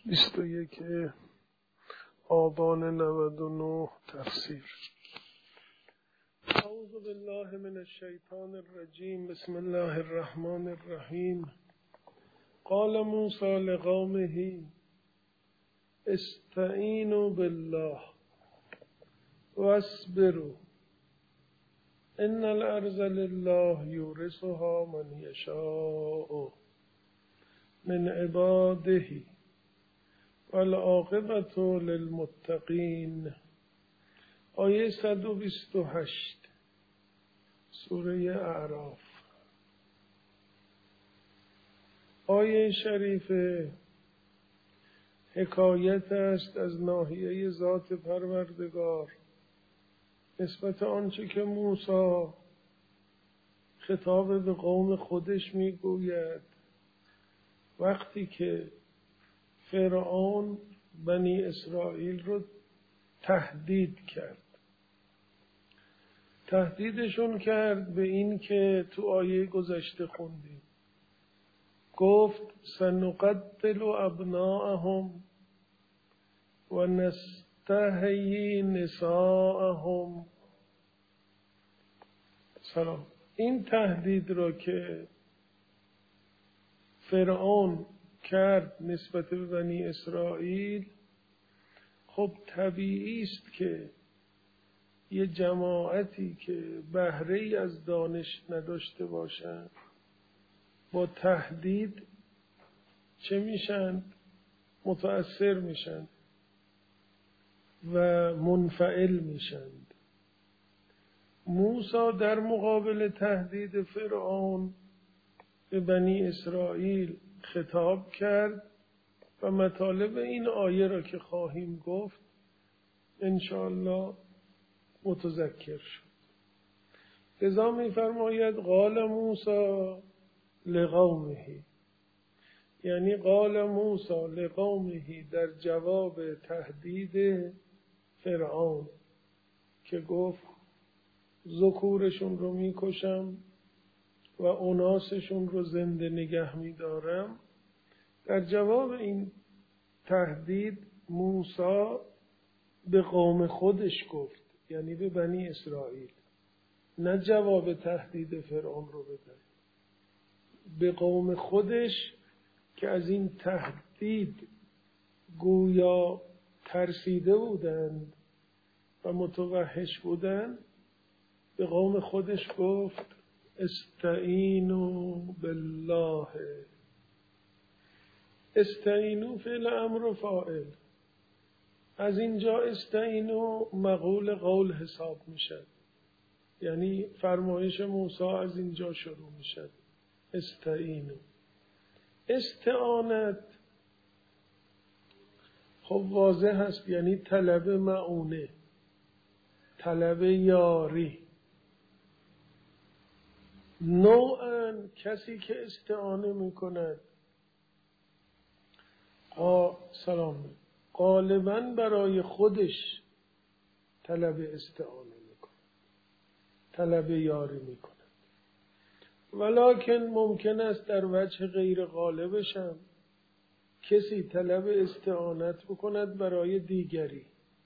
21 آبان 99 تفسیر. اعوذ بالله من الشیطان الرجیم. بسم الله الرحمن الرحیم. قال موسی لقومه استعینوا بالله واصبروا ان الارض لله یورثها من یشاء من عباده والعاقبة للمتقین. آیه 128 سوره اعراف. آیه شریفه حکایت است از ناحیه ذات پروردگار نسبت آنچه که موسی خطاب به قوم خودش میگوید وقتی که فرعون بنی اسرائیل رو تهدید کرد. تهدیدشون کرد به این که تو آیه گذشته خوندیم، گفت سنقتل ابناءهم و نستحیی نساءهم. سلام. این تهدید را که فرعون کرد نسبت به بنی اسرائیل، خب طبیعی است که یه جماعتی که بهره‌ای از دانش نداشته باشند با تهدید چه میشن؟ متأثر میشن و منفعل میشند. موسی در مقابل تهدید فرعون به بنی اسرائیل خطاب کرد و مطالب این آیه را که خواهیم گفت انشاءالله متذکر شد. لذا می فرماید قال موسی لقومه، یعنی قال موسی لقومه در جواب تهدید فرعون که گفت ذکورشون رو میکشم و اناسشون رو زنده نگه می‌دارم. در جواب این تهدید موسی به قوم خودش گفت، یعنی به بنی اسرائیل، نه جواب تهدید فرعون رو بده، به قوم خودش که از این تهدید گویا ترسیده بودند و متوحش بودند. به قوم خودش گفت استعینوا بالله. استعینوا فعل امر و فاعل. از اینجا استعینوا مقول قول حساب میشه، یعنی فرمایش موسی از اینجا شروع میشه. استعینوا. استعانت خب واضح هست، یعنی طلب معونه، طلب یاری. نوعاً کسی که استعانه میکند غالباً برای خودش طلب استعانه میکند، طلب یاری میکند، ولکن ممکن است در وجه غیر غالبش هم کسی طلب استعانت بکند برای دیگری.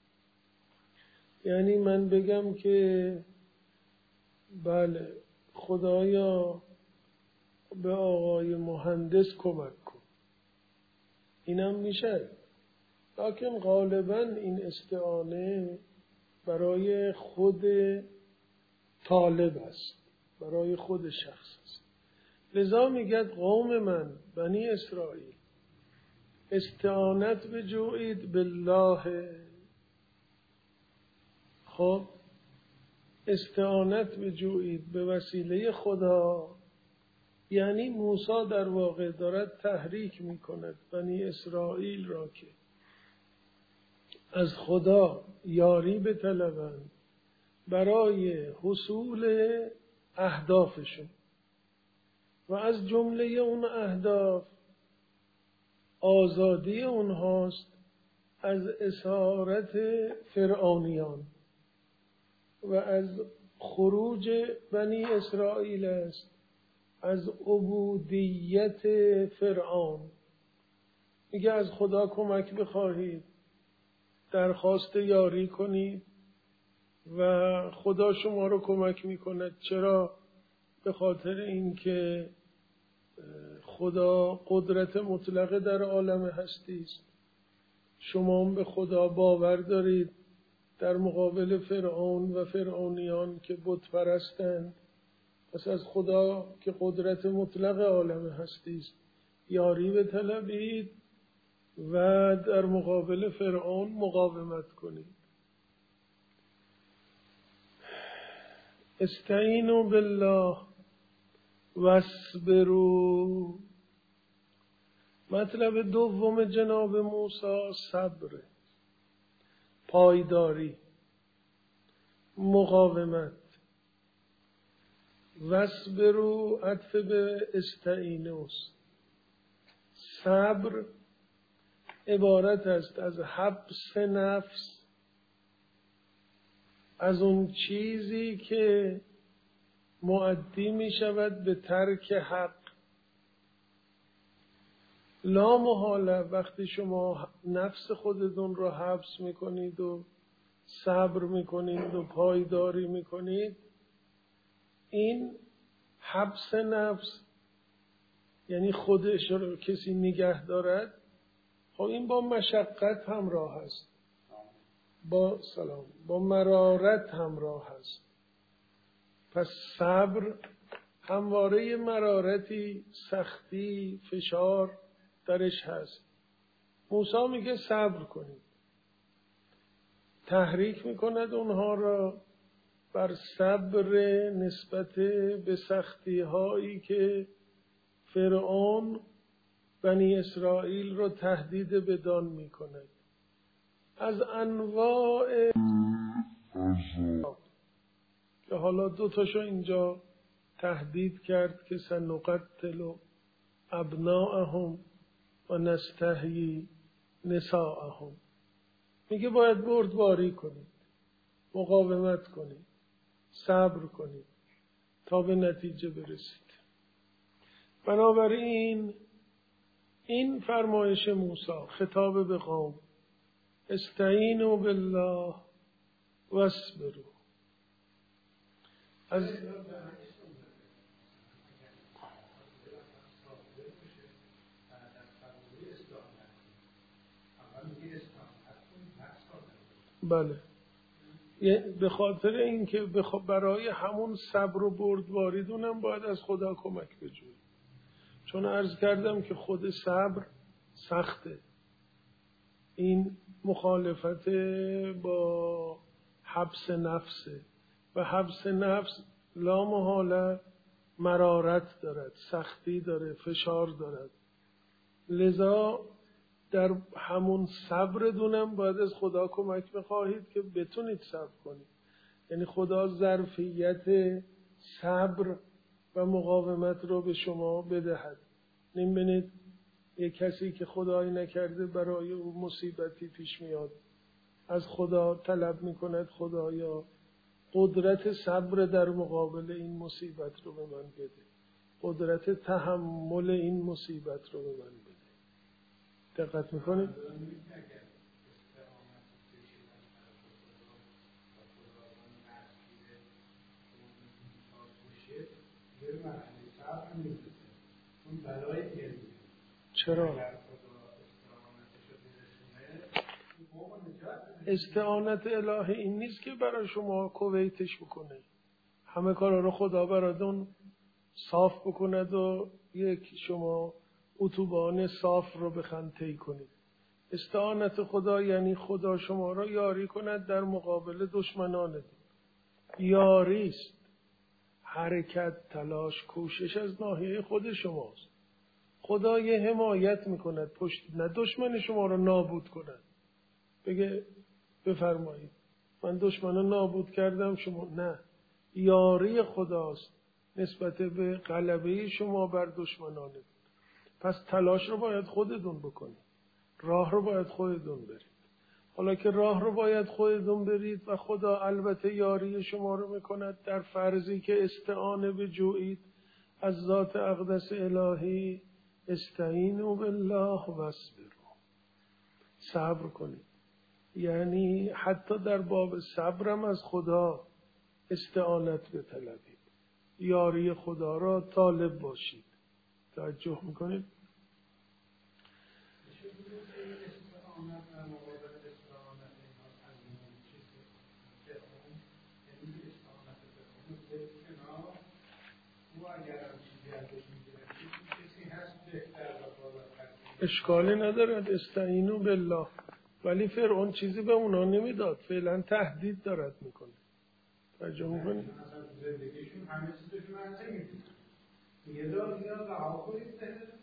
یعنی من بگم که بله خدایا به آقای مهندس کمک کن، اینم میشه، لکن غالبا این استعانه برای خود طالب است، برای خود شخص است. لذا میگه قوم من بنی اسرائیل استعانت بجوید بالله. خب استعانت بجوید به وسیله خدا، یعنی موسی در واقع دارد تحریک میکند بنی اسرائیل را که از خدا یاری بطلبند برای حصول اهدافشون، و از جمله اون اهداف آزادی اونهاست از اسارت فرعونیان و از خروج بنی اسرائیل است از عبودیت فرعون. میگه از خدا کمک بخواهید، درخواست یاری کنید و خدا شما رو کمک میکند. چرا؟ به خاطر اینکه خدا قدرت مطلقه در عالم هستی است. شما هم به خدا باور دارید در مقابل فرعون و فرعونیان که بت پرستند. پس از خدا که قدرت مطلق عالم هستی است یاری بطلبید و در مقابل فرعون مقاومت کنید. استعینوا بالله واصبروا. مطلب دوم جناب موسی صبر، پایداری، مقاومت. واصبروا عطف به استعینوا. صبر عبارت است از حبس نفس از اون چیزی که مؤدی می شود به ترک حق. لا محاله وقتی شما نفس خودتون رو حبس می کنید و صبر می کنید و پایداری می کنید، این حبس نفس یعنی خودش رو کسی نگه دارد، خب این با مشقت همراه است، با مرارت همراه است. پس صبر همواره مرارتی، سختی، فشار درش هست. موسی میگه صبر کنید، تحریک میکند اونها را بر صبر نسبت به سختی هایی که فرعون بنی اسرائیل رو تهدید بدان میکند. از انواع که حالا دوتاشو اینجا تهدید کرد که سنقتل ابناءهم و نستحیی نساءهم. میگه باید بردباری کنید، مقاومت کنید، صبر کنید تا به نتیجه برسید. بنابراین این فرمایش موسی خطاب به قوم، استعینوا بالله واصبروا. از بله، به خاطر اینکه برای همون صبر و بردباری دونم باید از خدا کمک بجویید. چون عرض کردم که خود صبر سخته، این مخالفت با حبس نفسه و حبس نفس لا محاله مرارت دارد، سختی داره، فشار دارد. لذا در همون صبر دونم باید از خدا کمک بخواهید که بتونید صبر کنید. یعنی خدا ظرفیت صبر و مقاومت رو به شما بدهد. نمی‌بینید یک کسی که خدایی نکرده برای او مصیبتی پیش میاد، از خدا طلب میکند خدایا قدرت صبر در مقابل این مصیبت رو به من بده، قدرت تحمل این مصیبت رو به من بده. دقت میکنید؟ چرا؟ استعانت الهی این نیست که برای شما کویتش بکنه، همه کارا رو خدا براتون صاف بکند و یک شما اتوبان صاف رو بخواید طی کنید. استعانت خدا یعنی خدا شما را یاری کند در مقابل دشمنانتون. یاری است، حرکت، تلاش، کوشش از ناحیه خود شماست. خدا یه حمایت میکند، نه دشمن شما را نابود کند، بگه بفرمایید من دشمن نابود کردم شما، نه، یاری خداست نسبت به غلبه شما بر دشمنانتون. پس تلاش رو باید خودتون بکنید، راه رو باید خودتون برید. حالا که راه رو باید خودتون برید و خدا البته یاری شما رو میکند در فرضی که استعانه بجویید از ذات اقدس الهی، استعینوا بالله واصبروا. صبر کنید. یعنی حتی در باب صبرم از خدا استعانت بطلبید، یاری خدا را طالب باشید. توجه میکنید؟ اشکالی ندارد، استعینوا بالله، ولی فرعون چیزی به اونا نمیداد، فعلا تهدید دارد میکنه. توجه میکنید؟ زندگیشون همه چیزشون انجام میدید. یه دار رها کنید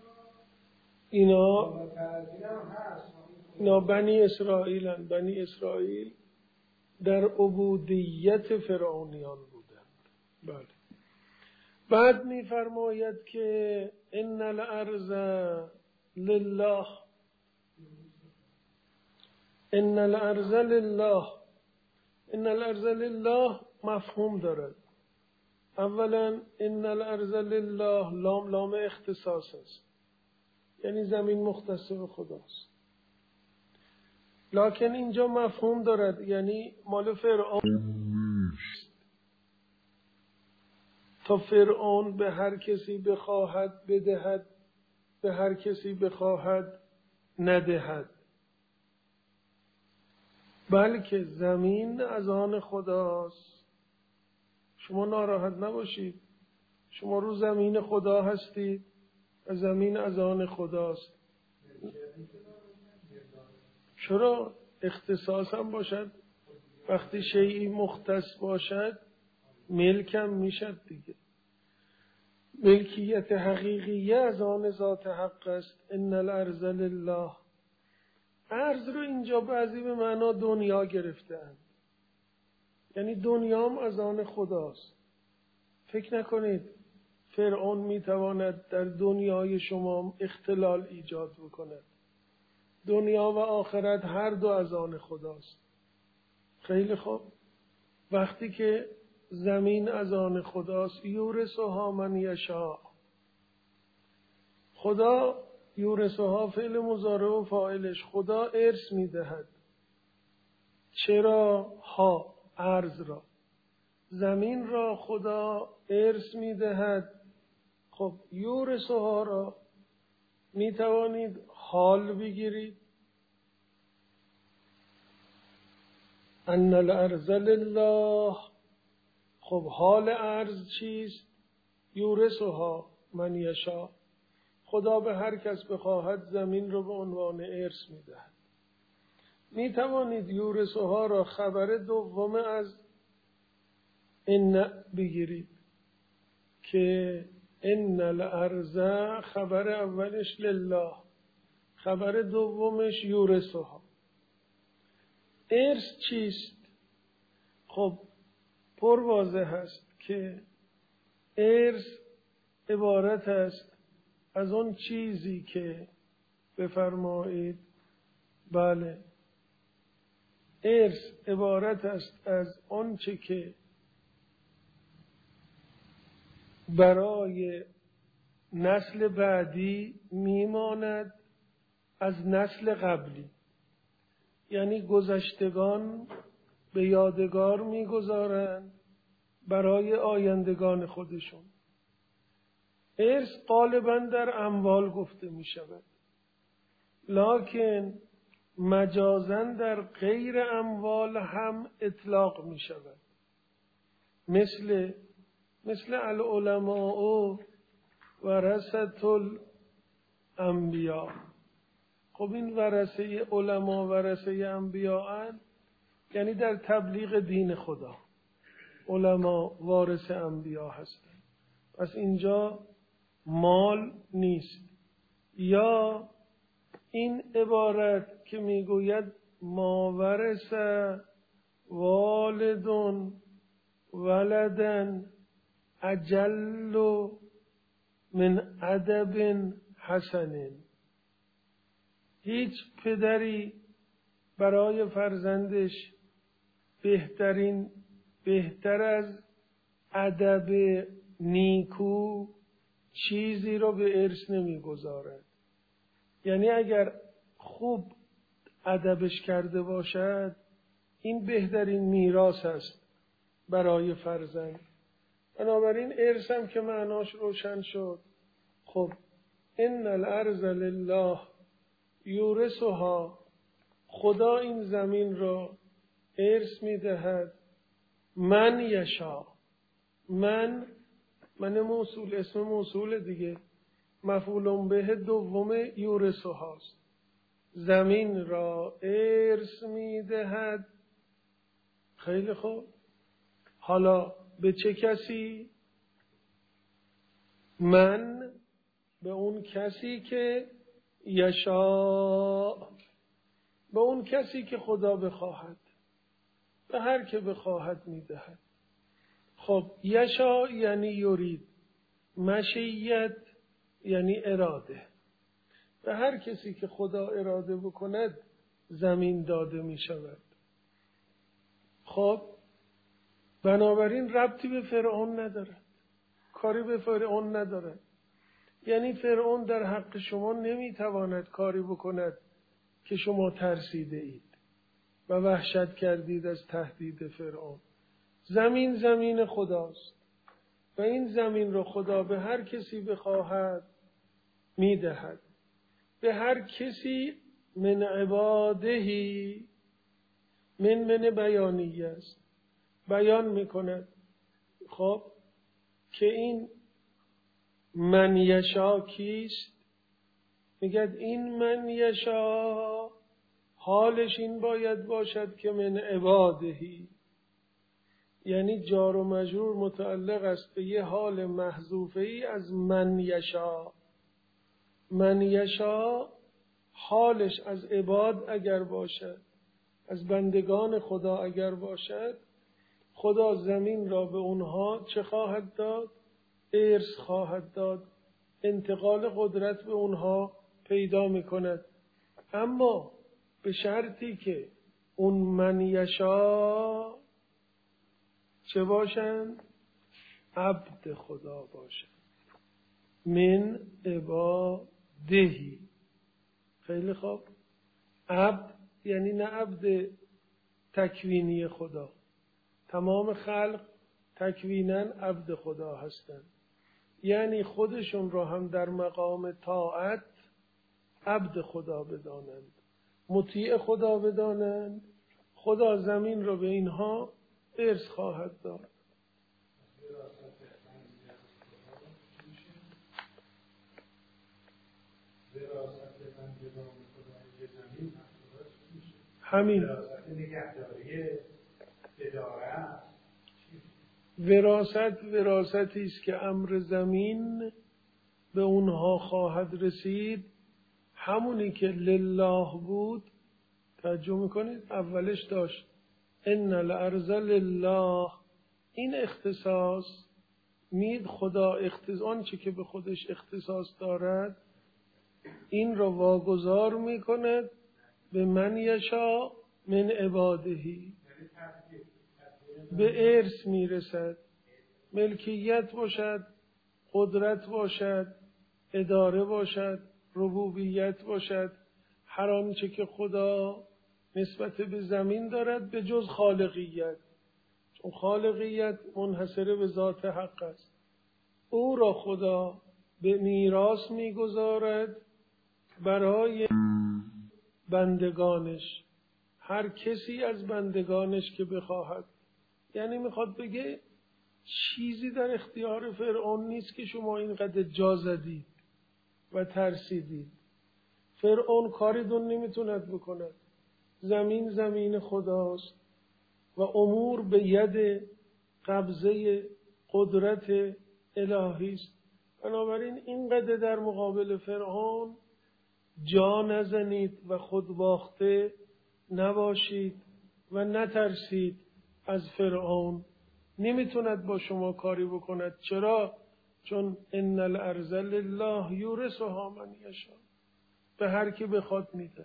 اینا بنی اسرائیلن. بنی اسرائیل در عبودیت فرعونیان بودند. بله. بعد میفرماید که ان الارض لله، ان الارض لله. ان الارض لله مفهوم دارد. اولا ان الارض لله لام اختصاص است، یعنی زمین مختص به خداست. لکن اینجا مفهوم دارد، یعنی مال فرعون، تا فرعون به هر کسی بخواهد بدهد، به هر کسی بخواهد ندهد، بلکه زمین از آن خداست. شما ناراحت نباشید، شما رو زمین خدا هستید و زمین از آن خداست. چرا؟ اختصاص هم باشد، وقتی شیئی مختص باشد ملکم میشد دیگه. ملکیت حقیقیه از آن ذات حق است. ان الارض لله. ارض رو اینجا بعضی به معنا دنیا گرفتند، یعنی دنیام از آن خداست. فکر نکنید فرعون میتواند در دنیای شما اختلال ایجاد بکند. دنیا و آخرت هر دو از آن خداست. خیلی خوب. وقتی که زمین از آن خداست، یورثها من یشاء. خدا یورثها فعل مضارع و فاعلش، خدا ارث میدهد. چرا؟ ها، ارض را، زمین را خدا ارث میدهد. خب یورثها را میتوانید حال بگیرید. ان الارض لله. خب حال ارض چیست؟ یورثها من یشاء. خدا به هر کس بخواهد زمین رو به عنوان ارث میدهد. میتوانید یورثها را خبر دوم از ان بگیرید که ان الارض خبر اولش لله، خبر دومش یورثها. ارث چیست؟ خب پر واضح است که ارث عبارت است از اون چیزی که بفرمایید، بله، ارث عبارت است از اون چه که برای نسل بعدی میماند از نسل قبلی، یعنی گذشتگان به یادگار میگذارند برای آیندگان خودشون. ارث غالباً در اموال گفته می شود، لکن مجازاً در غیر اموال هم اطلاق می شود. مثل العلماء ورثة الانبیاء. خب این ورثه علما ورثه انبیاء، یعنی در تبلیغ دین خدا علما وارث انبیا هستند. پس اینجا مال نیست. یا این عبارت که میگوید ما ورث والد ولدن اجل من ادب حسن. هیچ پدری برای فرزندش بهتر از ادب نیکو چیزی رو به ارث نمیگذارد. یعنی اگر خوب ادبش کرده باشد، این بهترین میراث است برای فرزند. بنابراین ارث هم که معناش روشن شد. خب ان الارض لله یورثها، خدا این زمین را ارث میدهد. من یشاء، من موصول، اسم موصول دیگه، مفعول به دوم یورثها است. زمین را ارث میدهد. خیلی خوب، حالا به چه کسی؟ من به اون کسی که یشاء، به اون کسی که خدا بخواهد، به هر که بخواهد میدهد. خب یشاء یعنی یرید، مشیت یعنی اراده. به هر کسی که خدا اراده بکند زمین داده می شود. خب بنابراین ربطی به فرعون ندارد، کاری به فرعون ندارد. یعنی فرعون در حق شما نمیتواند کاری بکند که شما ترسیده اید و وحشت کردید از تهدید فرعون. زمین زمین خداست و این زمین رو خدا به هر کسی بخواهد میدهد. به هر کسی من عبادهی، من بیانیه است، بیان میکند. خب که این من یشا کیست؟ میگد این من یشا حالش این باید باشد که من عبادهی، یعنی جار و مجرور متعلق است به یه حال محذوفه ای از من یشا. من یشا حالش از عباد اگر باشد، از بندگان خدا اگر باشد، خدا زمین را به اونها چه خواهد داد؟ ارث خواهد داد. انتقال قدرت به اونها پیدا می کند. اما به شرطی که اون من یشا چه باشند؟ عبد خدا باشند. من عبادهی. خیلی خوب. عبد یعنی نه عبد تکوینی خدا، تمام خلق تکویناً عبد خدا هستند، یعنی خودشون را هم در مقام طاعت عبد خدا بدانند، مطیع خدا بدانند. خدا زمین را به اینها ارث خواهد داد. همین وراثتی است که امر زمین به اونها خواهد رسید. همونی که لله بود، توجه میکنید اولش داشت ان الارض لله، این اختصاص مید خدا آنچه که به خودش اختصاص دارد این را واگذار میکند به من یشا من عبادهی، به ارث میرسد. ملکیت باشد، قدرت باشد، اداره باشد، ربوبیت باشد، هر آنچه که خدا نسبت به زمین دارد به جز خالقیت، چون خالقیت منحصر به ذات حق است. او را خدا به میراث میگذارد برای بندگانش، هر کسی از بندگانش که بخواهد. یعنی میخواد بگه چیزی در اختیار فرعون نیست که شما اینقدر جا زدید و ترسیدید. فرعون کاری دون نمیتوند بکند. زمین زمین خداست و امور به ید قبضه قدرت الهی است. بنابراین اینقدر در مقابل فرعون جا نزنید و خودباخته نباشید و نترسید از فرعون. نمیتوند با شما کاری بکند. چرا؟ چون ان الارض لله یورثها من یشاء، به هر کی بخواد میده.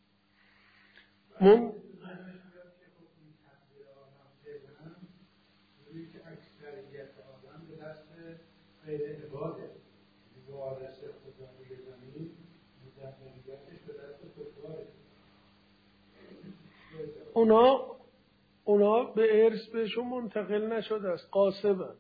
غیر عباده وارث خدا روی زمین مدبریتش به دست کفاره. اونا به ارث بهشون منتقل نشده است، غاصبن،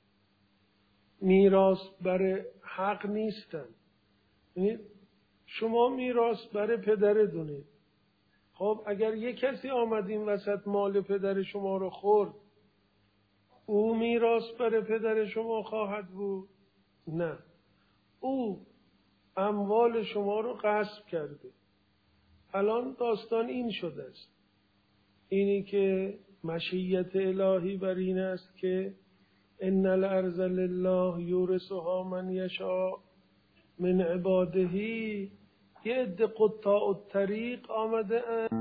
میراث بر حق نیستن. یعنی شما میراث بر پدرتونید. خب اگر یک کسی آمد این وسط مال پدر شما رو خورد، او میراث بر پدر شما خواهد بود؟ نه، او اموال شما رو غصب کرده. الان داستان این شده است، اینی که مشیت الهی بر این است که ان الارض لله یورثها من یشاء من عباده. یه عده قطاع الطریق آمده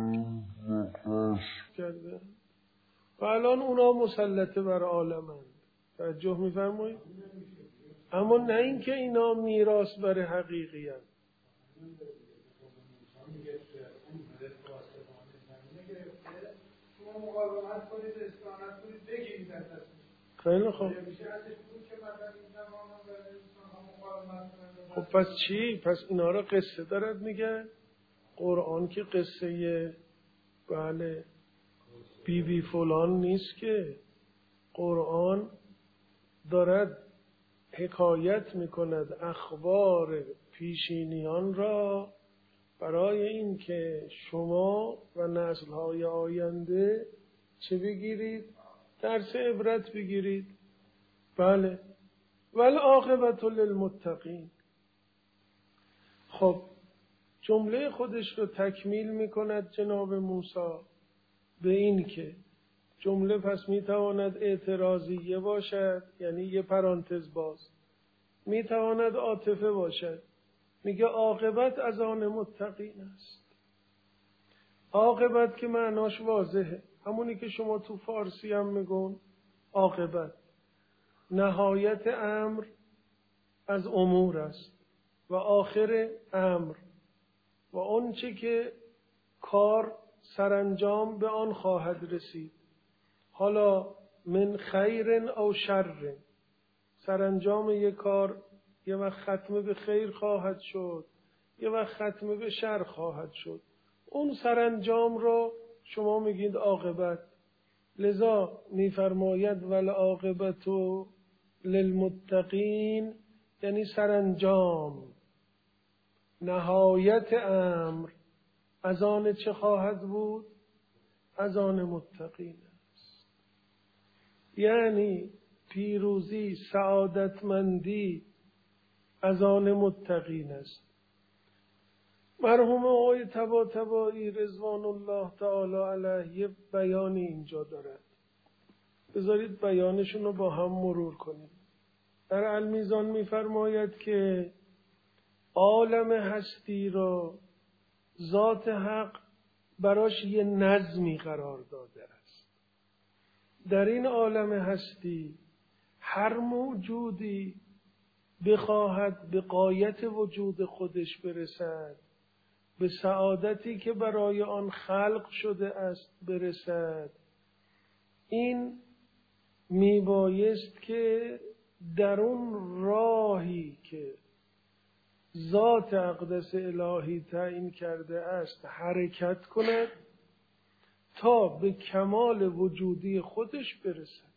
کرده و الان اونا مسلطه بر عالمند. توجه می‌فرمایید؟ اما نه اینکه اینا میراث بر حقیقی هست. مقاومت کنید، استقامت کنید، بگیرید از دستش. خیلی خوب. خب پس چی؟ پس اینا را قصه دارد میگه؟ قرآن که قصه بله بی فلان نیست که. قرآن دارد حکایت میکند اخبار پیشینیان را برای این که شما و نسل‌های آینده چه بگیرید؟ درس عبرت بگیرید. بله. والعاقبة للمتقین. خب جمله خودش رو تکمیل میکند جناب موسی به این که جمله پس میتواند اعتراضیه باشد، یعنی یه پرانتز باز، میتواند عاطفه باشد. میگه عاقبت از آن متقین است. عاقبت که معناش واضحه، همونی که شما تو فارسی هم میگون عاقبت، نهایت امر از امور است و آخر امر و اون چی که کار سرانجام به آن خواهد رسید، حالا من خیر او شر. سرانجام یک کار یه وقت ختم به خیر خواهد شد، یه وقت ختم به شر خواهد شد. اون سرانجام رو شما میگید عاقبت. لذا میفرماید والعاقبت للمتقین، یعنی سرانجام، نهایت امر از آن چه خواهد بود؟ از آن متقین است. یعنی پیروزی، سعادتمندی از آن متقین است. مرحوم آقای طباطبایی رضوان الله تعالی علیه یه بیانی اینجا دارد. بذارید بیانشون رو با هم مرور کنیم. در المیزان میفرماید که عالم هستی را ذات حق براش یه نظمی قرار داده است. در این عالم هستی هر موجودی بخواهد به غایت وجود خودش برسد، به سعادتی که برای آن خلق شده است برسد، این میبایست که در اون راهی که ذات اقدس الهی تعیین کرده است حرکت کند تا به کمال وجودی خودش برسد.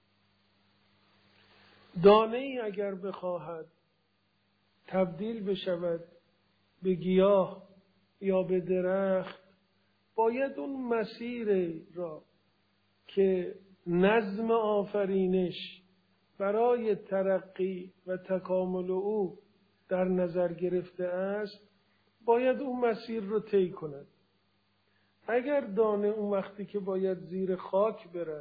دانه ای اگر بخواهد تبدیل بشود به گیاه یا به درخت، باید اون مسیر را که نظم آفرینش برای ترقی و تکامل او در نظر گرفته است، باید اون مسیر رو طی کند. اگر دانه اون وقتی که باید زیر خاک برد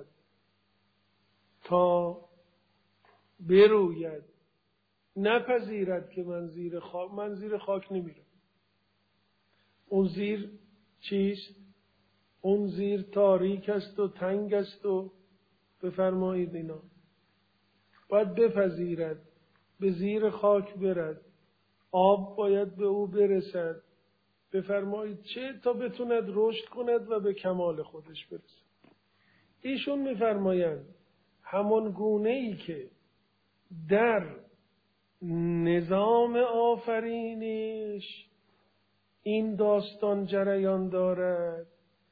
تا بروید نپذیرد که من زیر خاک نمیرم، اون زیر چیست؟ اون زیر تاریک است و تنگ است و بفرمایید اینا باید بپذیرد، به زیر خاک برد، آب باید به او برسد، بفرمایید چه تا بتوند رشد کند و به کمال خودش برسد. ایشون میفرمایند همون گونه ای که در نظام آفرینش این داستان جریان دارد،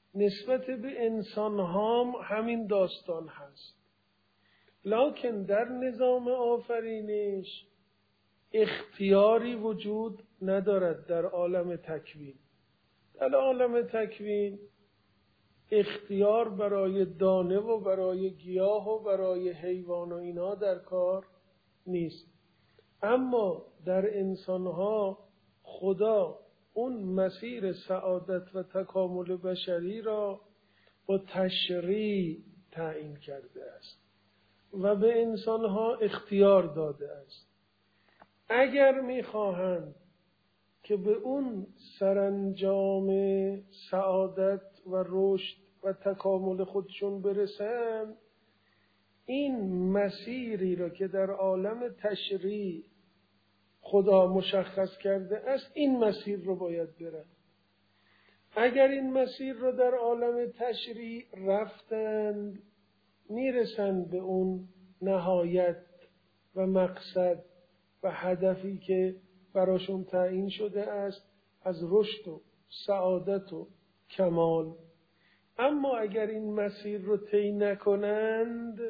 نسبت به انسان هم همین داستان هست. لکن در نظام آفرینش اختیاری وجود ندارد در عالم تکوین. در عالم تکوین اختیار برای دانه و برای گیاه و برای حیوان و اینا در کار نیست. اما در انسانها خدا اون مسیر سعادت و تکامل بشری را با تشریع تعیین کرده است و به انسانها اختیار داده است. اگر می‌خواهند که به اون سرانجام سعادت و رشد و تکامل خودشون برسن، این مسیری را که در عالم تشریع خدا مشخص کرده است، این مسیر رو باید برن. اگر این مسیر رو در عالم تشریع رفتند، میرسند به اون نهایت و مقصد و هدفی که براشون تعیین شده است از رشد و سعادت و کمال. اما اگر این مسیر رو طی نکنند،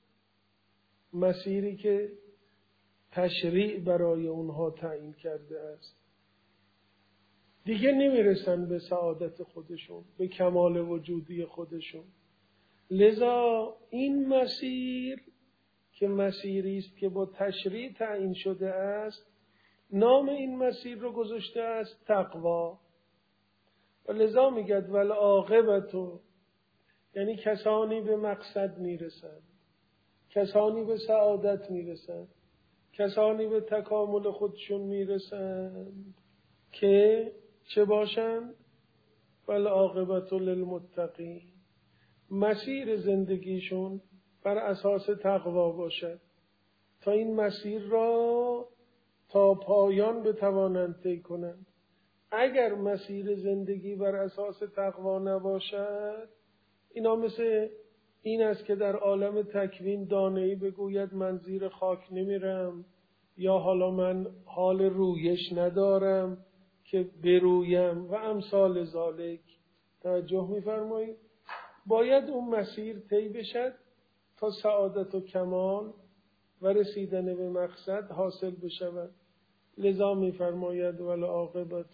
مسیری که تشریع برای اونها تعیین کرده است، دیگه نمیرسن به سعادت خودشون، به کمال وجودی خودشون. لذا این مسیر که مسیری است که با تشریع تعیین شده است، نام این مسیر رو گذاشته است تقوا. و لذا میگد والعاقبت، یعنی کسانی به مقصد میرسند، کسانی به سعادت میرسند، کسانی به تکامل خودشون میرسند که چه باشند؟ والعاقبت للمتقین، مسیر زندگیشون بر اساس تقوا باشد تا این مسیر را تا پایان بتوانند طی کنند. اگر مسیر زندگی بر اساس تقوا نباشد، اینا مثل این است که در عالم تکوین دانه‌ای بگوید من زیر خاک نمیرم، یا حالا من حال رویش ندارم که برویم و امثال ذالک. توجه می‌فرمایید؟ باید اون مسیر طی بشد تا سعادت و کمال و رسیدن به مقصد حاصل بشود. لذا می‌فرماید والعاقبت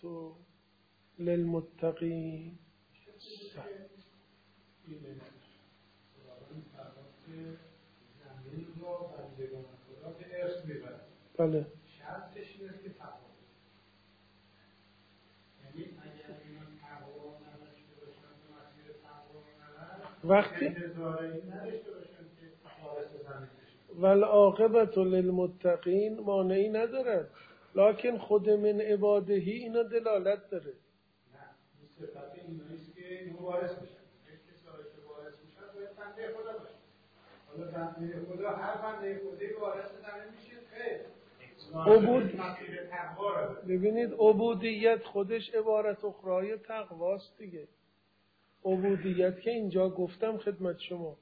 للمتقین. بله. شرطش اینه که تقوا. یعنی اگر اینا تقوا نداشته باشن، مسیر تقوا نداشته، وقتی انتظاری نداشته باشن که وارث زمین بشن. والعاقبت للمتقین مانعی ندارد، لکن خود من عبادهی اینا دلالت داره. نه، این صفت ایناییست که اینو وارث بشن. یک کسایی که وارث میشن باید بنده خدا باشه. حالا بنده خدا، هر بنده خدایی وارث زمین میشه خیر. ببینید عبودیت خودش عبارت اخرای تقواست دیگه. عبودیت که اینجا گفتم خدمت شما،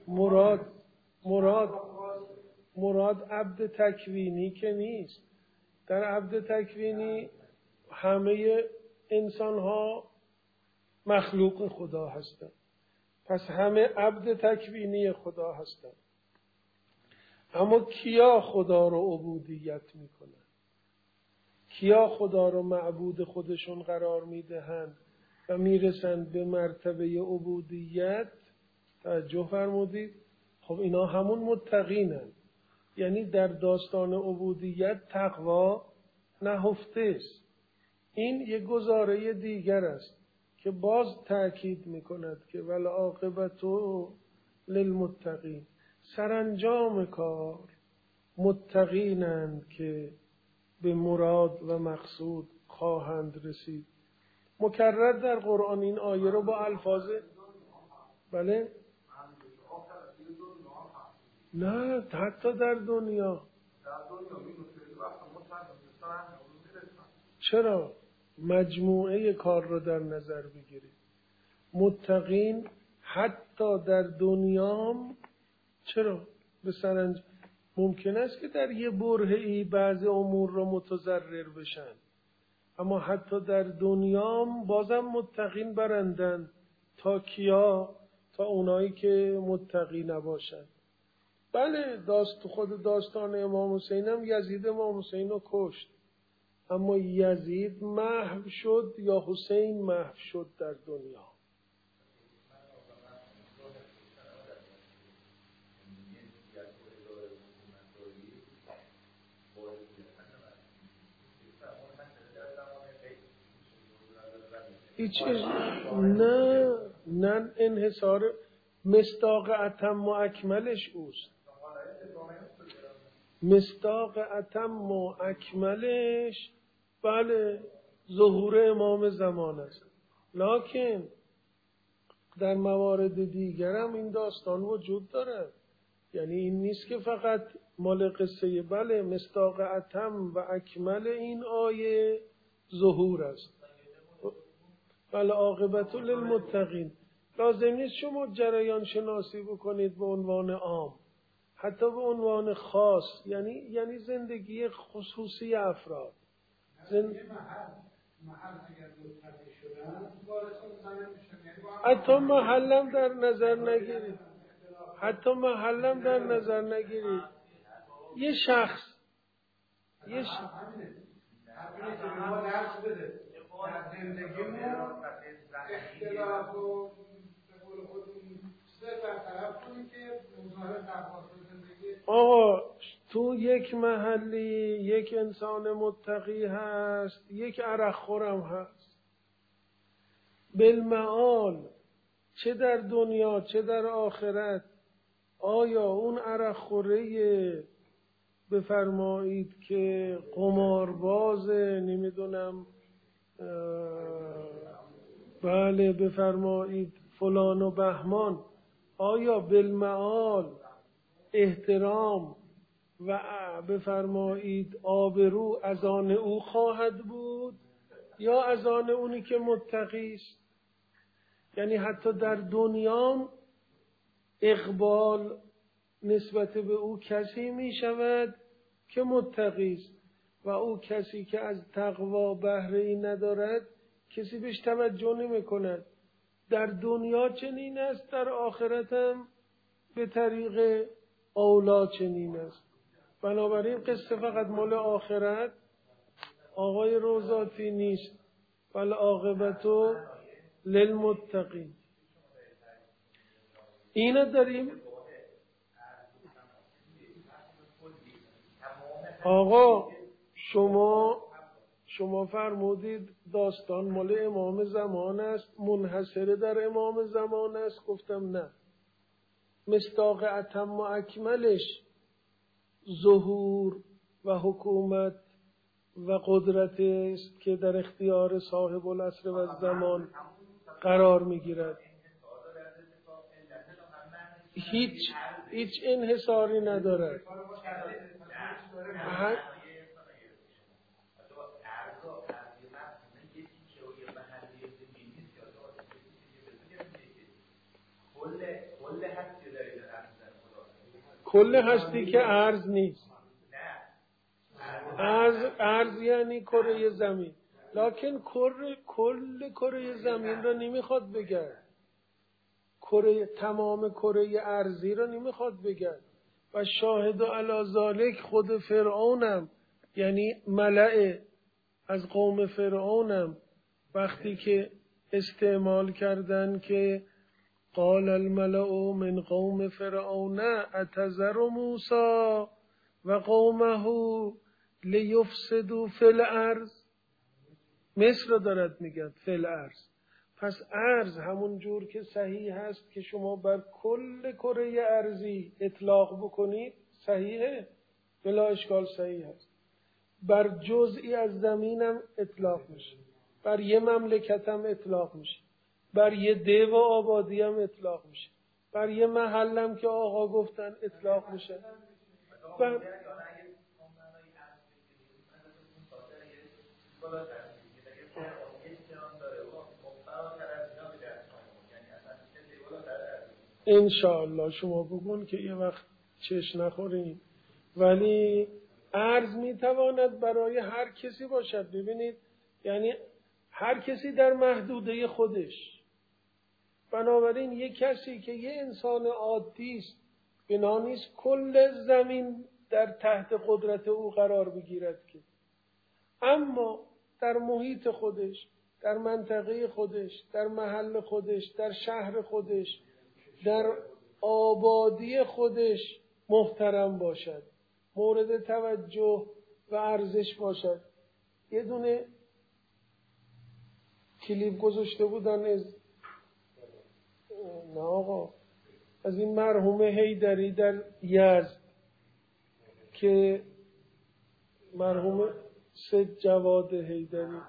مراد عبد تکوینی که نیست. در عبد تکوینی همه انسان ها مخلوق خدا هستند، پس همه عبد تکوینی خدا هستند. اما کیا خدا رو عبودیت میکنن؟ کیا خدا رو معبود خودشون قرار میدهند و میرسند به مرتبه عبودیت؟ توجه فرمودید؟ خب اینا همون متقینن. یعنی در داستان عبودیت تقوا نهفته است. این یک گزاره دیگر است که باز تأکید میکند که والعاقبت للمتقین، سرانجام کار متقینند که به مراد و مقصود خواهند رسید. مکرر در قرآن این آیه رو با الفاظ بله؟ نه، حتی در دنیا. چرا؟ مجموعه کار رو در نظر بگیرید. متقین حتی در دنیام. چرا؟ به سرانجام ممکن است که در یه برهه‌ای بعضی امور رو متضرر بشن، اما حتی در دنیام بازم متقین برندن تا کیا؟ تا اونایی که متقی نباشن. بله تو خود داستان امام حسین هم یزید امام حسین رو کشت، اما یزید محو شد یا حسین محو شد در دنیا؟ نه انحصار مصداق اتم و اکملش اوست. مصداق اتم و اکملش بله ظهور امام زمان است، لکن در موارد دیگر هم این داستان وجود داره. یعنی این نیست که فقط مال قصه. بله مصداق اتم و اکمل این آیه ظهور است. بله عاقبت للمتقین. لازم نیست شما جریان شناسی بکنید به عنوان عام، حتی به عنوان خاص، یعنی زندگی خصوصی افراد. محل اگر متقی شدن وارثان زمین میشن، حتی محلم در نظر نگیرید. حتی محلم در نظر نگیرید. یه شخص همینه که ما درس بده در زندگیمون اختلاف و به قول خودمون صرف برطرف کنیم که مظاهر تفاوت زندگی. آقا تو یک محلی یک انسان متقی هست، یک عرق خورم هست. بالمعال چه در دنیا چه در آخرت آیا اون عرق خوره بفرمایید که قمارباز نمیدونم بله بفرمایید فلان و بهمان، آیا بالمعال احترام و بفرمایید آبرو از آن او خواهد بود یا از آن اونی که متقی است؟ یعنی حتی در دنیا اقبال نسبت به او کسی می شود که متقی است و او کسی که از تقوا بهره ای ندارد کسی بهش توجه نمی کند. در دنیا چنین است، در آخرت هم به طریق اولا چنین است. بنابراین قصه فقط مال آخرت آقای روزاتی نیست، بل عاقبتو للمتقین. اینا داریم. آقا شما فرمودید داستان مال امام زمان است، منحصره در امام زمان است. گفتم نه، مصداق اتم و اکملش ظهور و حکومت و قدرت است که در اختیار صاحب العصر و زمان قرار میگیرد. هیچ انحصاری ندارد. کل هستی که ارز نیست. ارز یعنی کره زمین، لکن کل کره زمین را نمیخواد بگرد، تمام کره ارضی را نمیخواد بگرد. و شاهد علی ذالک خود فرعونم، یعنی ملأ از قوم فرعونم وقتی که استعمال کردن که قال الملأ من قوم فرعون اتذر موسی و قومه لیفسدوا فی الارض، مصر دارد میگن فی الارض. پس ارض همون جور که صحیح هست که شما بر کل کره ارضی اطلاق بکنید صحیحه، بلا اشکال صحیح هست. بر جزئی از زمینم اطلاق میشه، بر یه مملکت هم اطلاق میشه، بر یه دیو و آبادی هم اطلاق میشه، بر یه محلم که آقا گفتن اطلاق میشه. انشاءالله شما بگون که یه وقت چش نخورین، ولی ارز میتواند برای هر کسی باشد. ببینید یعنی هر کسی در محدوده خودش، بنابراین یک کسی که یه انسان عادی است بنا نیست کل زمین در تحت قدرت او قرار بگیرد که، اما در محیط خودش، در منطقه خودش، در محل خودش، در شهر خودش، در آبادی خودش محترم باشد، مورد توجه و ارزش باشد. یه دونه کلیپ گذاشته بودن از نه آقا از این مرحوم حیدری در یزد که مرحوم سید جواد حیدری،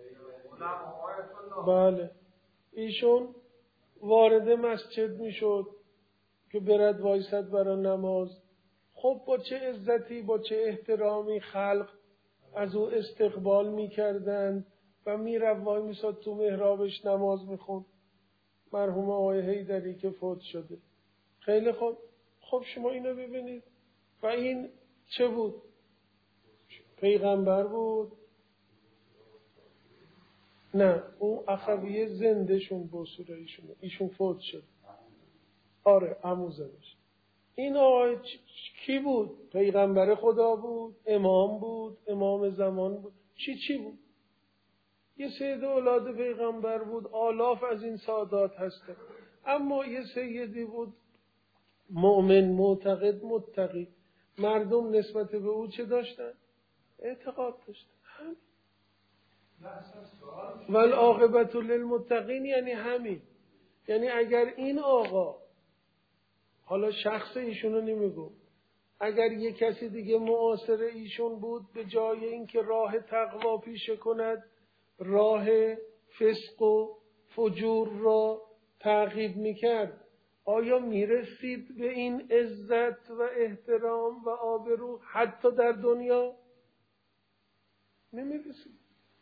بله، ایشون وارد مسجد میشد که برد وایسد برای نماز. خب با چه عزتی با چه احترامی خلق از او استقبال میکردند و میرفت وای میساد تو محرابش نماز میخوند. مرحوم آقای حیدری که فوت شده. خیلی خوب. خب شما اینو ببینید. و این چه بود؟ پیغمبر بود؟ نه، اون اخویه زنده شون بسوره ایشون فوت شد. آره عمو زنش. این آقای کی بود؟ پیغمبر خدا بود؟ امام بود؟ امام زمان بود؟ چی بود؟ یه سید اولاد پیغمبر بود، آلاف از این سادات هستن، اما یه سیدی بود مؤمن، معتقد، متقی. مردم نسبت به او چه داشتن؟ اعتقاد داشتن. والعاقبة للمتقین یعنی همین. یعنی اگر این آقا، حالا شخص ایشونو نمیگم، اگر یک کسی دیگه معاصر ایشون بود به جای اینکه راه تقوا پیشه کند راه فسق و فجور را تعقیب میکرد، آیا میرسید به این عزت و احترام و آبرو حتی در دنیا؟ نمیرسید.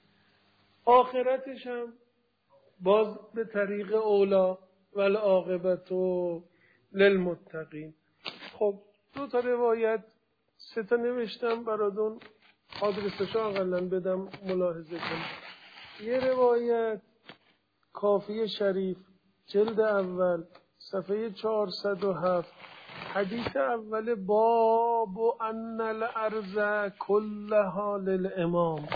آخرتش هم باز به طریق اولا والعاقبة للمتقین. خب 2 تا روایت 3 تا نوشتم براتون، آدرسشو اقلا بدم ملاحظه کنید. یه روایت کافی شریف جلد اول صفحه 407 حدیث اول باب ان الارض كلها للامام.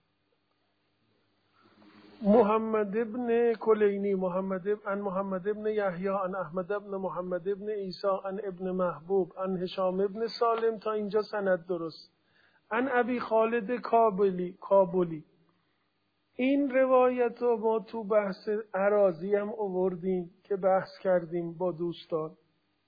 محمد ابن کلینی محمد ابن یحیی عن احمد ابن محمد ابن عیسی عن ابن محبوب عن هشام ابن سالم. تا اینجا سند درست. عن ابی خالد کابلی. این روایت رو ما تو بحث اراضی هم آوردیم که بحث کردیم با دوستان،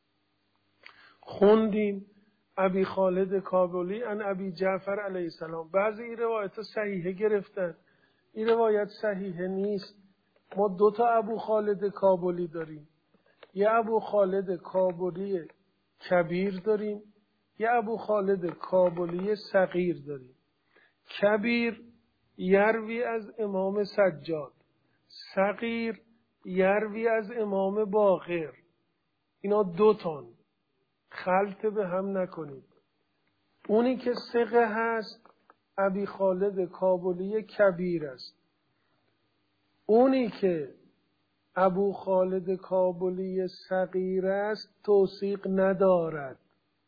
خوندیم. ابی خالد کابلی عن ابی جعفر علیه السلام. بعضی این روایت ها صحیحه گرفتن، این روایت صحیحه نیست. ما 2 تا ابو خالد کابلی داریم، یه ابو خالد کابلی کبیر داریم، یه ابو خالد کابلی صغیر داریم. کبیر یروی از امام سجاد، صغیر یروی از امام باقر. اینا 2 تان، خلط به هم نکنید. اونی که ثقه هست ابی خالد کابلی کبیر است، اونی که ابو خالد کابلی صغیر است توثیق ندارد.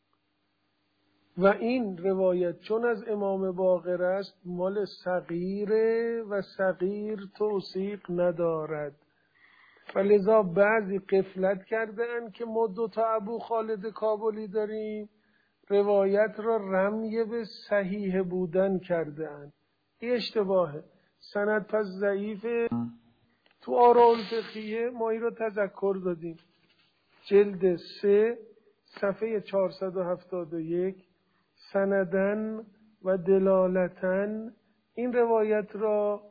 و این روایت چون از امام باقر است مال صغیره و صغیر توثیق ندارد، و لذا بعضی غفلت کرده اند که ما 2 تا ابو خالد کابلی داریم، روایت را رمی به صحیح بودن کرده اند. این اشتباهه، سند پس ضعیفه. تو آراء الفقهیه ما این رو تذکر دادیم، جلد 3 صفحه 471 سندن و دلالتن این روایت را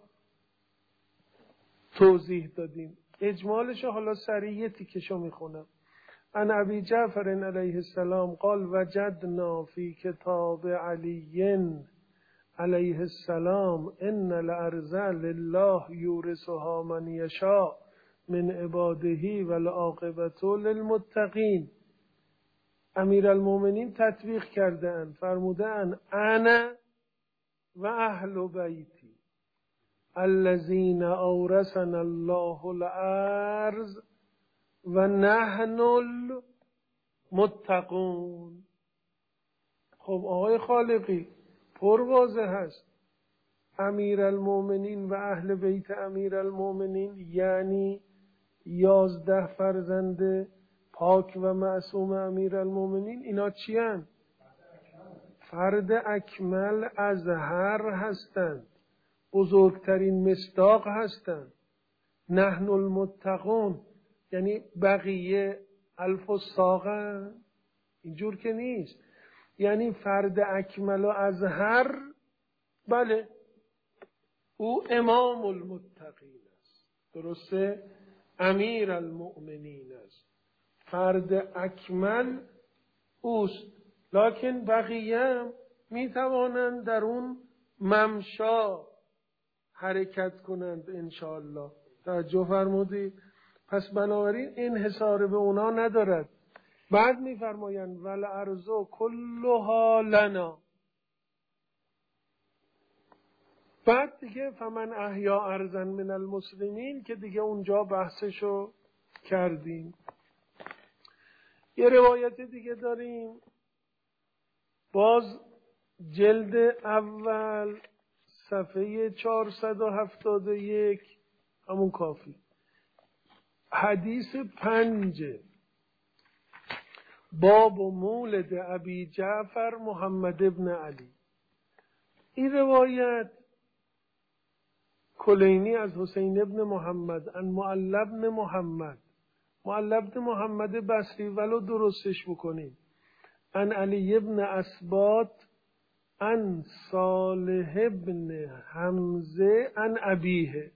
توضیح دادیم. اجمالش حالا سریع تیکشو میخونم. عن ابی جعفر علیه السلام قال وجدنا فی کتاب علی علیه السلام ان الارض لله یورثها من یشاء من عباده والعاقبة للمتقین. امیرالمومنین تطبیق کردند، فرمودند انا و اهل بیتی الذین اورثنا الله الارض و نحن المتقون. خب آقای خالقی پر واضح هست امیرالمومنین و اهل بیت امیرالمومنین یعنی 11 فرزند پاک و معصوم امیرالمومنین اینا چی هستند؟ فرد اکمل اظهر هستند، بزرگترین مصداق هستند. نحن المتقون یعنی بقیه الفساقن؟ اینجور که نیست. یعنی فرد اکمل و اظهر بله او امام المتقین است، درسته؟ امیر المؤمنین است، فرد اکمل اوست. لکن بقیه هم می توانند در اون ممشا حرکت کنند انشاءالله. توجه فرمودید؟ پس بنابراین انحصار به اونا ندارد. بعد می فرمایند والارض کلها لنا. بعد دیگه فمن احیا ارضا من المسلمین که دیگه اونجا بحثشو کردیم. یه روایت دیگه داریم باز جلد اول صفحه 471 همون کافی حدیث 5 باب مولد ابی جعفر محمد ابن علی. این روایت کلینی از حسین ابن محمد ان معل ابن محمد، معل ابن محمد بصری ولو درستش بکنیم، ان علی ابن اسبات ان صالح ابن حمزه ان ابیه.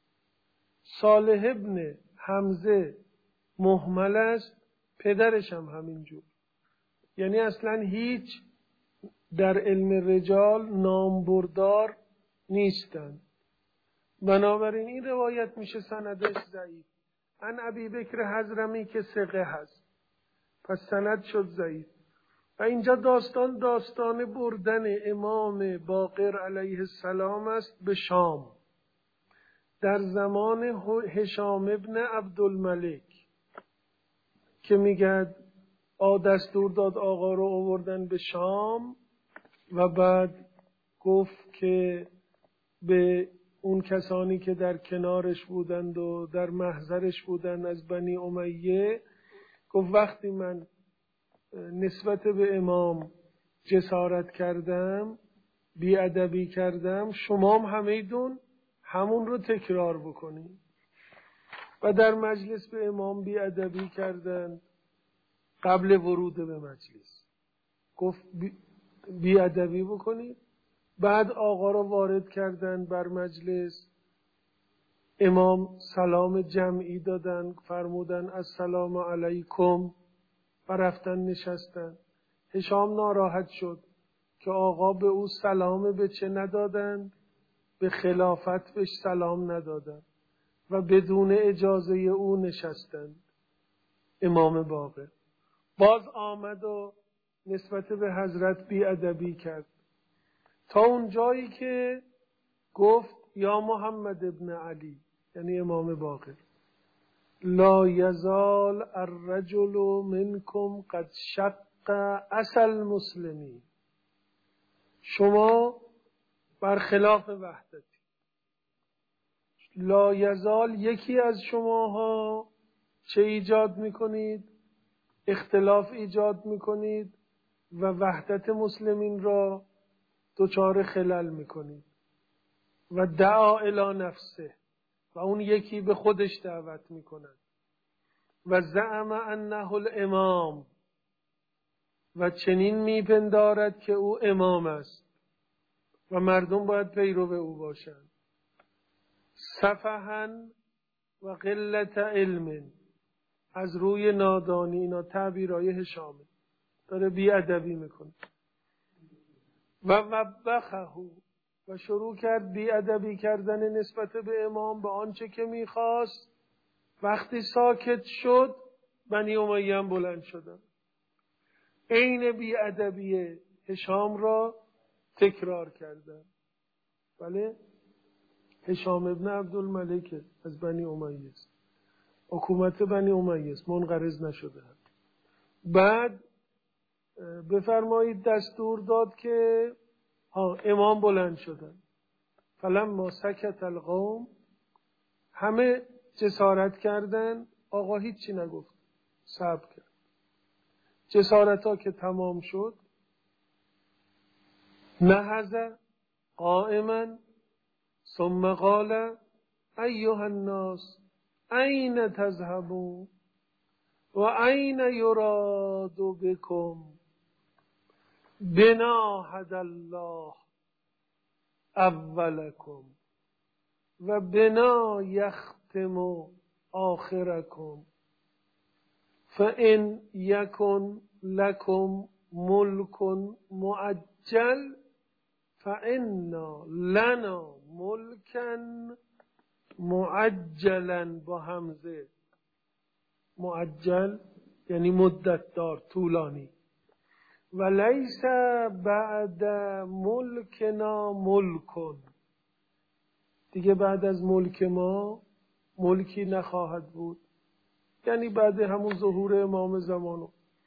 صالح ابن حمزه مهمل است، پدرش هم همینجور. یعنی اصلا هیچ در علم رجال نامبردار نیستند. بنابراین این روایت میشه سندش ضعیف. ان ابی بکر حضرمی که ثقه هست، پس سند شد ضعیف. و اینجا داستان بردن امام باقر علیه السلام است به شام در زمان هشام ابن عبدالملک که میگد دستور داد آقا رو آوردن به شام و بعد گفت که به اون کسانی که در کنارش بودند و در محضرش بودند از بنی امیه گفت وقتی من نسبت به امام جسارت کردم، بیادبی کردم، شما هم همیدون همون رو تکرار بکنید. و در مجلس به امام بیادبی کردند قبل ورود به مجلس. گفت بیادبی بکنید. بعد آقا رو وارد کردند بر مجلس. امام سلام جمعی دادن، فرمودن السلام علیکم و رفتن نشستن. هشام ناراحت شد که آقا به او سلام به چه ندادند؟ به خلافت بهش سلام ندادند و بدون اجازه او نشستند. امام باقر باز آمد و نسبت به حضرت بیادبی کرد تا اون جایی که گفت یا محمد ابن علی، یعنی امام باقر، لا یزال الرجل منکم قد شق عصا المسلمین. شما برخلاف وحدتی، لا یزال یکی از شماها چه ایجاد میکنید؟ اختلاف ایجاد میکنید و وحدت مسلمین را دچار خلل میکنید. و دعا الی نفسه، و اون یکی به خودش دعوت میکند. و زعم انه الامام، و چنین میپندارد که او امام است و مردم باید پیرو او باشند. سفها و قلت علم، از روی نادانی. اینا تعبیرهای هشامه، داره بیادبی میکنه. و وبخه، و شروع کرد بیادبی کردن نسبت به امام به آنچه که میخواست. وقتی ساکت شد بنی امیه هم بلند شدن، عین بیادبی هشام را تکرار کردن. بله هشام ابن عبدالملک از بنی امیه است. حکومت بنی امیه است، منقرض نشده. بعد بفرمایید دستور داد که امام بلند شدن. فلما سکت القوم، همه جسارت کردن، آقا هیچی نگفت، صبر کرد. جسارت ها که تمام شد، نهض قائما ثم قال ایها الناس این تذهبون و این یراد بكم بنا هدی الله اولکم و بنا یختم آخرکم فان یکن لکم ملک معجل فانا لنا ملکا معجلا، با همزه، معجل یعنی مدت دار، طولانی. و لیس بعد ملکنا ملکن، دیگه بعد از ملک ما ملکی نخواهد بود، یعنی بعد همون ظهور امام زمانو.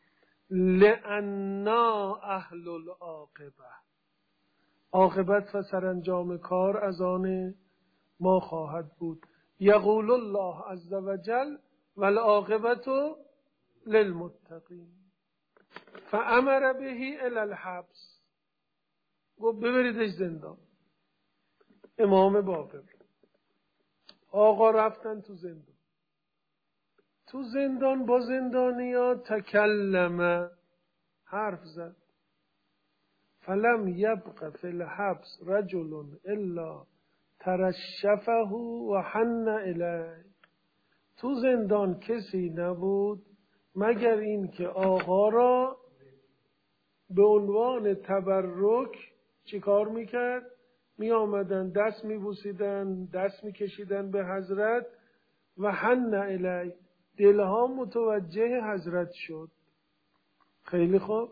لأننا اهل العاقبه، عاقبت و سرانجام کار از آن ما خواهد بود. یقول الله عز وجل والعاقبت للمتقین فامر به الی الحبس، گفت ببریدش زندان. امام باقر، آقا رفتن تو زندان. تو زندان با زندانیا تکلم، حرف زد. فلم یبق فی الحبس رجل الا ترشفه و حن الیه، تو زندان کسی نبود مگر این که آقا را به عنوان تبرک چیکار میکرد؟ می آمدن دست می بوسیدن، دست می کشیدن به حضرت و حن الیه، دلها متوجه حضرت شد. خیلی خوب.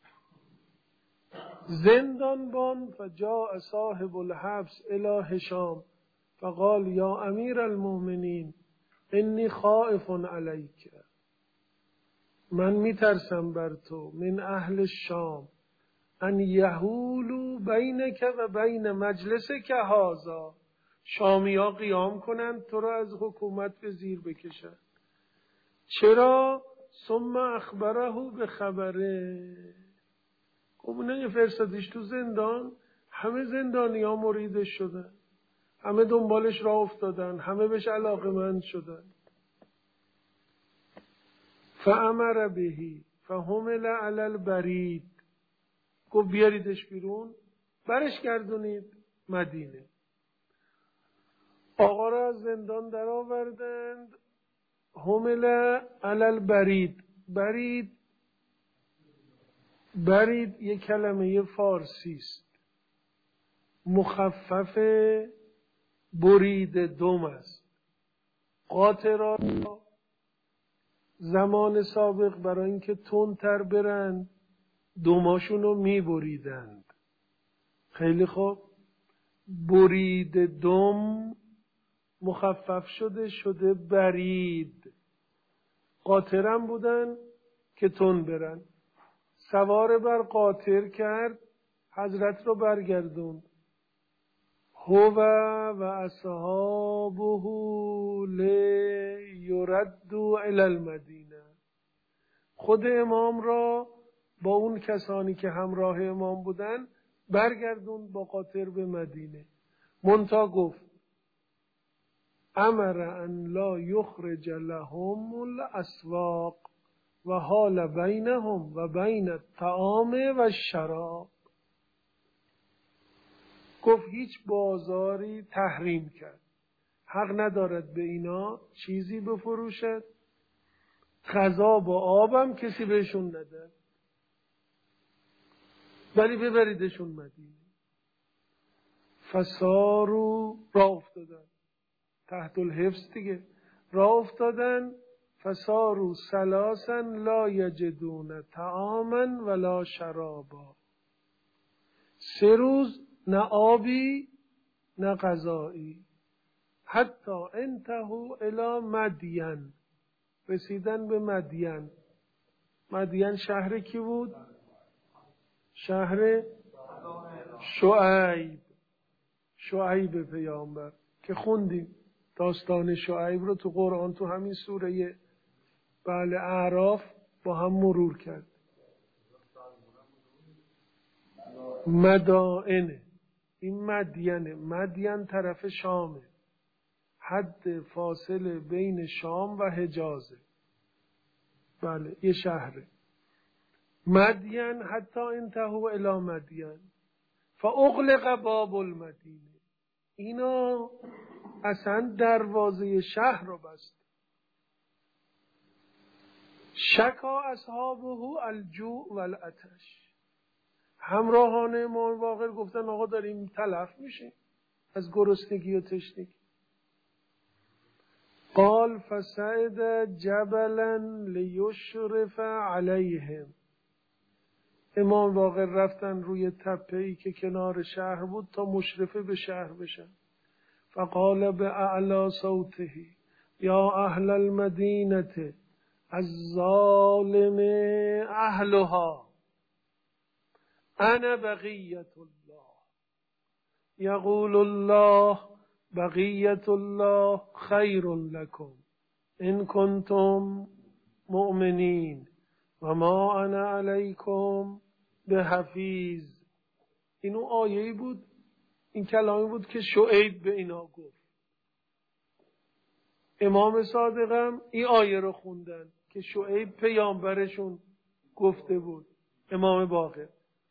زندانبان فجاء صاحب الحبس الی هشام فقال یا امیر المؤمنین انی خائف علیک، من میترسم بر تو، من اهل الشام، ان یحولوا بینک و بین مجلسک هذا، شامی ها قیام کنند تو را از حکومت به زیر بکشند. چرا؟ ثم اخبره به خبره، گونه فرستادیش تو زندان. همه زندانی ها مریدش شدن، همه دنبالش راه افتادن، همه بهش علاقمند شدن. فامر بهی فحمل علی البرید، گفت بیاریدش بیرون، برش گردونید مدینه. آقا را از زندان در آوردند. حمل علی البرید، برید یک کلمه فارسی است، مخفف برید دم است. قاطرها زمان سابق برای اینکه تندتر برند دماشون رو میبریدند. خیلی خوب. برید دم مخفف شده برید. قاطرم بودن که تند برن. سوار بر قاطر کرد، حضرت رو برگردوند. هو و اصحابه لیردوا الی المدینه، خود امام را با اون کسانی که همراه امام بودن برگردوند با قاطر به مدینه. منتها گفت امر ان لا یخرج لهم الاسواق و حال بینهم و بین الطعام و الشراب، گفت هیچ بازاری تحریم کرد، حق ندارد به اینا چیزی بفروشد، غذا با آبم کسی بهشون نده، ولی ببریدشون مدینه. فسارو، راه افتادن تحت الحفظ دیگه، راه افتادن. فسارو ثلاثا لا یجدون طعاما ولا شرابا، 3 روز نه آبی نه غذایی. حتی انتهوا الی مدین، رسیدن به مدین. مدین شهر کی بود؟ شهر شعیب پیامبر که خوندیم داستان شعیب رو تو قرآن، تو همین سوره اعراف با هم مرور کرد. مدائنه، این مدین طرف شامه، حد فاصله بین شام و حجازه. بله یه شهره. مدین حتی انتهوا الی مدین فاغلق باب المدینه، اینا اصلا دروازه شهر رو بست. شکا اصحابه الجوع والعطش، همراهان امام باقر گفتن آقا داریم تلف میشیم از گرسنگی و تشنگی. قال فصعد جبلا لیشرف علیهم، امام باقر رفتن روی تپه‌ای که کنار شهر بود تا مشرفه به شهر بشن. فقال باعلی صوته یا اهل المدینه الظالم اهلها انا بقیت الله یقول الله بقیت الله خیر لکم ان کنتم مؤمنین و ما انا علیکم بحفیظ. اینو آیه‌ای بود، این کلامی بود که شعیب به اینا گفت. امام صادقم این آیه رو خوندن که شعیب پیامبرشون گفته بود. امام باقر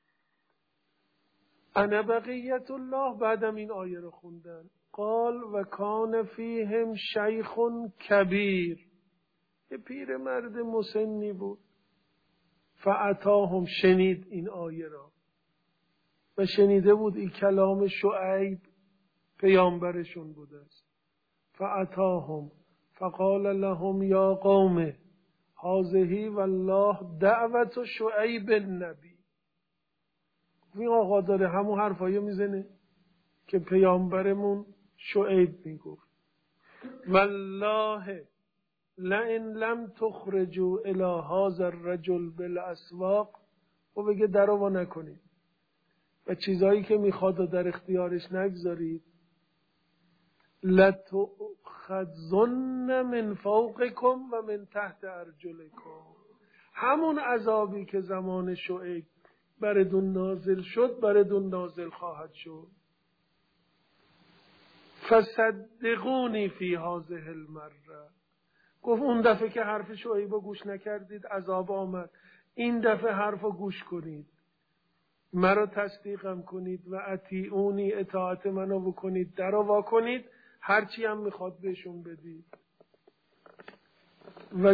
انا بقیت الله، بعدم این آیه رو خوندن. قال و کان فیهم شیخ کبیر، یه پیر مرد مسنی بود. فاتاهم، شنید این آیه را و شنیده بود این کلام شعیب پیامبرشون بوده است. فاتاهم فقال لهم یا قوم هذه والله دعوت شعیب النبی. این آقا داره همون حرفایی میزنه که پیامبرمون شعیب میگفت. والله لئن لم تخرجوا الی هذا الرجل بالاسواق، و بگه درو وا نکنید و چیزایی که میخواد و در اختیارش نگذارید. لتؤخذن من فوقکم و من تحت ارجلکم، همون عذابی که زمان شعیب بردون نازل شد بردون نازل خواهد شد. فصدقونی فی هذه المره، گفت اون دفعه که حرف شعیب رو گوش نکردید عذاب آمد، این دفعه حرف رو گوش کنید، مرا تصدیقم کنید و اطیعونی، اطاعت منو بکنید، درو وا کنید، هرچی هم میخواد بهشون بدید. و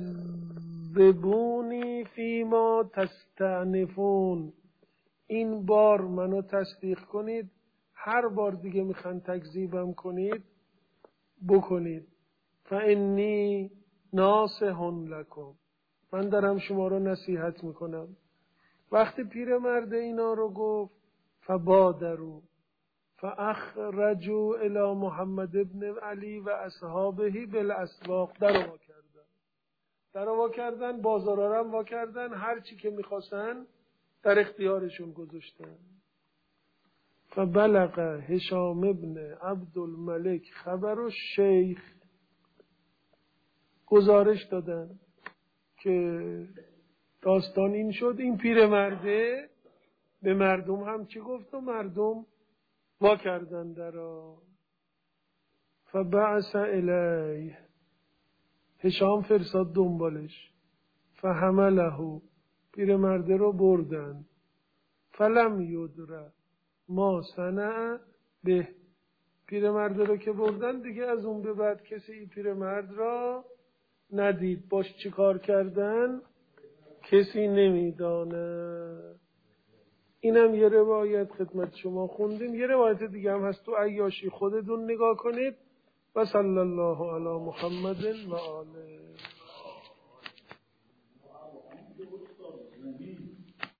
کذبونی فیما تستعنفون، این بار منو تصدیق کنید، هر بار دیگه میخوان تکذیبم کنید بکنید. فانی ناصح لکم، من دارم شما رو نصیحت میکنم. وقتی پیرمرد اینا رو گفت فبادروا فاخرجوا الی محمد ابن علی و اصحابه بالاسواق، درو وا کردن، بازارا رو وا کردن، هر چی که میخواستن در اختیارشون گذاشتن. فبلغ هشام ابن عبدالملک خبر الشیخ، گزارش دادن که داستان این شد، این پیرمرده به مردم هم چی گفت و مردم وا کردن درا. فبعث الیه، هشام فرستاد دنبالش. فحمله، پیرمرده رو بردن. فلم یدره ما صنع به، پیرمرده رو که بردن دیگه از اون به بعد کسی این پیرمرد را ندید، باش چی کار کردن کسی نمیدانه. اینم یه روایت خدمت شما خوندیم. یه روایت دیگه هم هست تو عیاشی، خودتون نگاه کنید. و صلی الله علی محمد و آله.